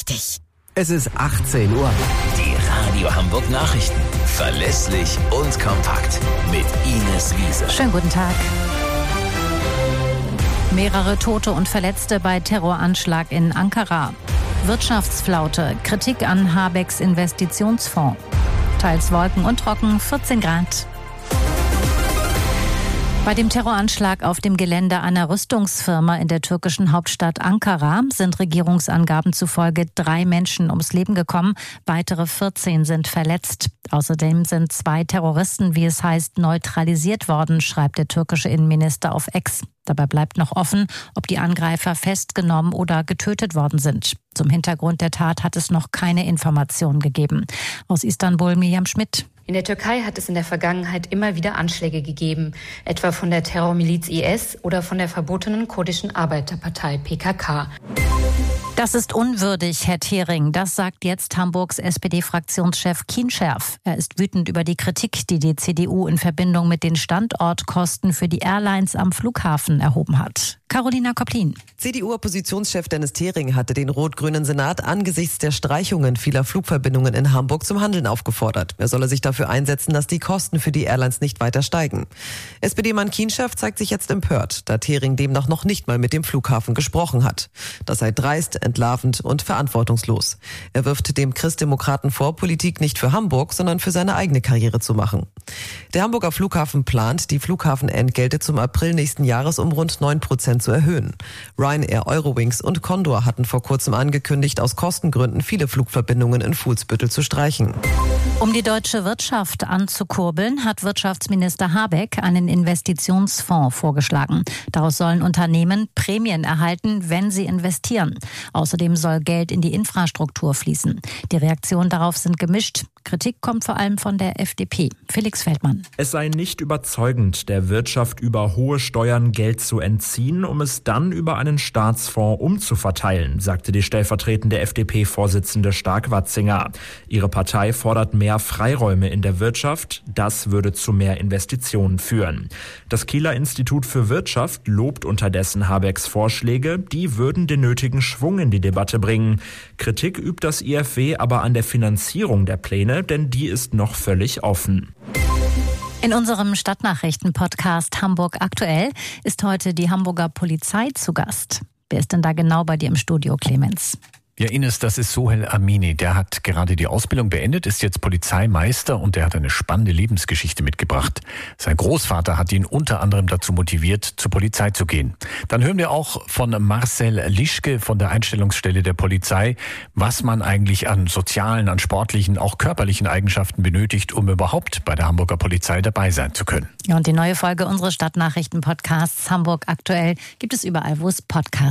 richtig. Es ist 18 Uhr. Die Radio Hamburg Nachrichten. Verlässlich und kompakt. Mit Ines Wiese. Schönen guten Tag. Mehrere Tote und Verletzte bei Terroranschlag in Ankara. Wirtschaftsflaute, Kritik an Habecks Investitionsfonds. Teils Wolken und trocken, 14 Grad. Bei dem Terroranschlag auf dem Gelände einer Rüstungsfirma in der türkischen Hauptstadt Ankara sind Regierungsangaben zufolge 3 Menschen ums Leben gekommen. Weitere 14 sind verletzt. Außerdem sind 2 Terroristen, wie es heißt, neutralisiert worden, schreibt der türkische Innenminister auf X. Dabei bleibt noch offen, ob die Angreifer festgenommen oder getötet worden sind. Zum Hintergrund der Tat hat es noch keine Informationen gegeben. Aus Istanbul Miriam Schmidt. In der Türkei hat es in der Vergangenheit immer wieder Anschläge gegeben, etwa von der Terrormiliz IS oder von der verbotenen kurdischen Arbeiterpartei PKK. Das ist unwürdig, Herr Thering. Das sagt jetzt Hamburgs SPD-Fraktionschef Kienscherf. Er ist wütend über die Kritik, die die CDU in Verbindung mit den Standortkosten für die Airlines am Flughafen erhoben hat. Carolina Kopplin. CDU-Oppositionschef Dennis Thering hatte den rot-grünen Senat angesichts der Streichungen vieler Flugverbindungen in Hamburg zum Handeln aufgefordert. Er solle sich dafür einsetzen, dass die Kosten für die Airlines nicht weiter steigen. SPD-Mann Kienscherf zeigt sich jetzt empört, da Thering demnach noch nicht mal mit dem Flughafen gesprochen hat. Das sei dreist, entlarvend und verantwortungslos. Er wirft dem Christdemokraten vor, Politik nicht für Hamburg, sondern für seine eigene Karriere zu machen. Der Hamburger Flughafen plant, die Flughafenentgelte zum April nächsten Jahres um rund 9% zu erhöhen. Ryanair, Eurowings und Condor hatten vor kurzem angekündigt, aus Kostengründen viele Flugverbindungen in Fuhlsbüttel zu streichen. Um die deutsche Wirtschaft anzukurbeln, hat Wirtschaftsminister Habeck einen Investitionsfonds vorgeschlagen. Daraus sollen Unternehmen Prämien erhalten, wenn sie investieren. Außerdem soll Geld in die Infrastruktur fließen. Die Reaktionen darauf sind gemischt. Kritik kommt vor allem von der FDP. Felix Feldmann. Es sei nicht überzeugend, der Wirtschaft über hohe Steuern Geld zu entziehen, um es dann über einen Staatsfonds umzuverteilen, sagte die stellvertretende FDP-Vorsitzende Stark-Watzinger. Ihre Partei fordert mehr Freiräume in der Wirtschaft. Das würde zu mehr Investitionen führen. Das Kieler Institut für Wirtschaft lobt unterdessen Habecks Vorschläge. Die würden den nötigen Schwung in die Debatte bringen. Kritik übt das IFW aber an der Finanzierung der Pläne, denn die ist noch völlig offen. In unserem Stadtnachrichten-Podcast Hamburg aktuell ist heute die Hamburger Polizei zu Gast. Wer ist denn da genau bei dir im Studio, Clemens? Ja, Ines, das ist Sohel Amini. Der hat gerade die Ausbildung beendet, ist jetzt Polizeimeister und der hat eine spannende Lebensgeschichte mitgebracht. Sein Großvater hat ihn unter anderem dazu motiviert, zur Polizei zu gehen. Dann hören wir auch von Marcel Lischke von der Einstellungsstelle der Polizei, was man eigentlich an sozialen, an sportlichen, auch körperlichen Eigenschaften benötigt, um überhaupt bei der Hamburger Polizei dabei sein zu können. Ja, und die neue Folge unseres Stadtnachrichten-Podcasts Hamburg aktuell gibt es überall, wo es Podcasts